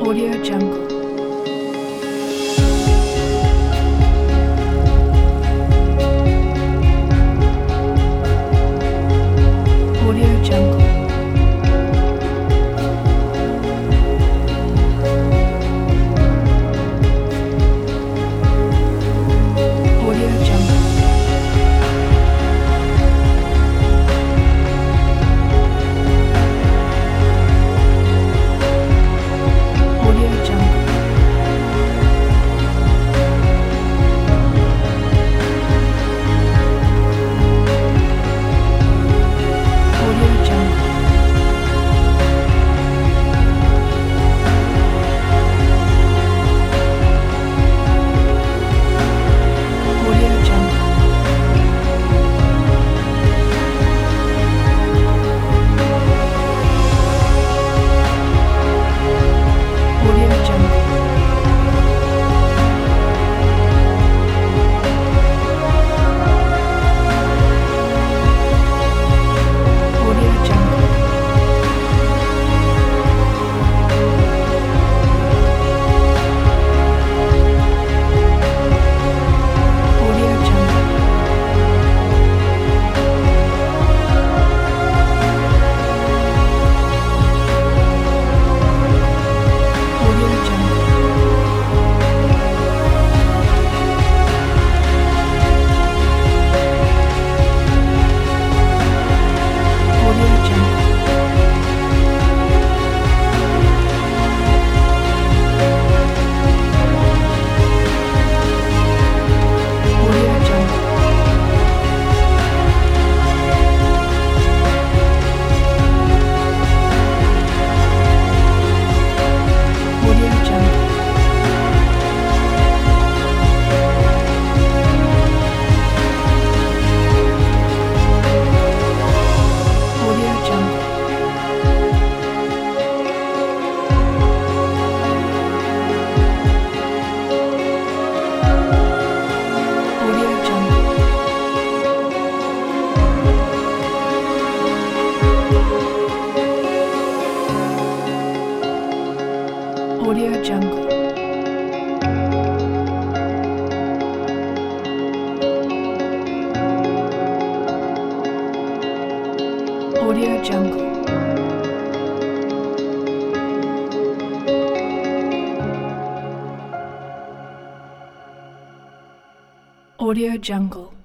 Audio Jungle. Audio Jungle. Audio Jungle. Audio Jungle. Audio Jungle. Audio Jungle. Audio Jungle. Audio Jungle. Audio Jungle. Audio Jungle. Audio Jungle. Audio Jungle. Audio Jungle. Audio Jungle. Audio Jungle. Audio Jungle. Audio Jungle. Audio Jungle.